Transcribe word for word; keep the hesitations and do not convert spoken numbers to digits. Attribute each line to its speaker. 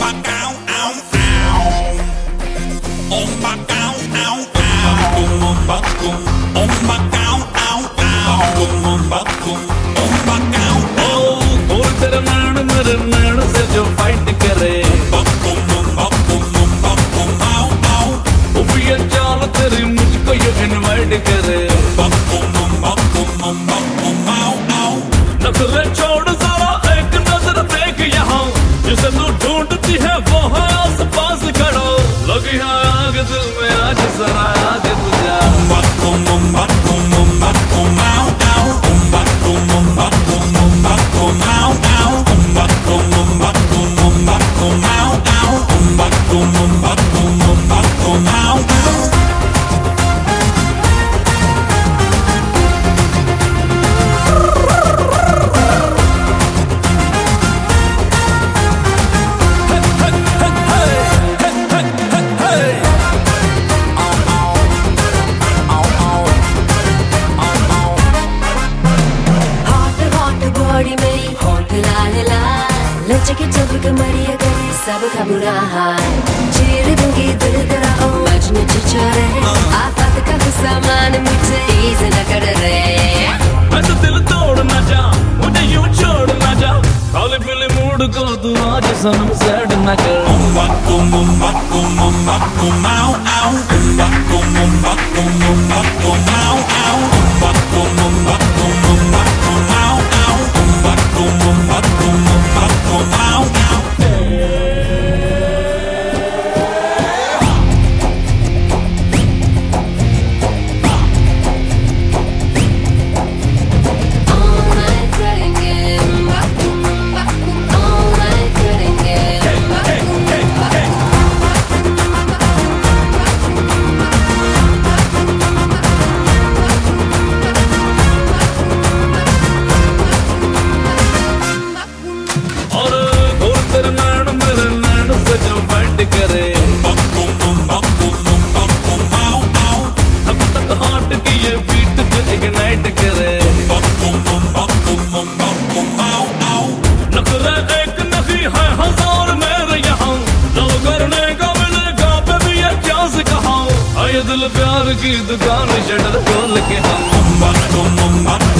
Speaker 1: जो फाइट करे ये चाल तेरी मुझको ये इनवाइट करे नखरे छोड़ सारा एक नजर देख यहाँ जिसे तू ढूंढती है वो है आस पास खड़ा लगी है आग दिल में आज जरा आगे तुझा
Speaker 2: लचके जब कमरिया करे सबका बुरा हाल चीर दूंगी दिल तेरा ओ मजनू चिचोरे आफत का सामान मुझसे इसे न कर रे
Speaker 1: मैं तो दिल तोड़ना जा मुझे यूं छोड़ना जा खाली पीले मूड को तू आज सनम सैड न कर उम्मा कुम उम्मा कुम उम्मा कुम आओ आओ उम्मा कुम उम्मा कुम उम्मा कुम आओ आओ उम्मा कुम उम्मा कुम उम्मा कुम आओ आओ उम्मा कुम उम्मा कुम उम्मा कुम आओ आओ करे अब तक हार्ट की ये बीट जो इग्नाइट करे नखरे एक नहीं है हजार मेरे यहाँ जो करने का मिलेगा बेबी ये क्या से कहा आये दिल प्यार की दुकान शटर खोल के हम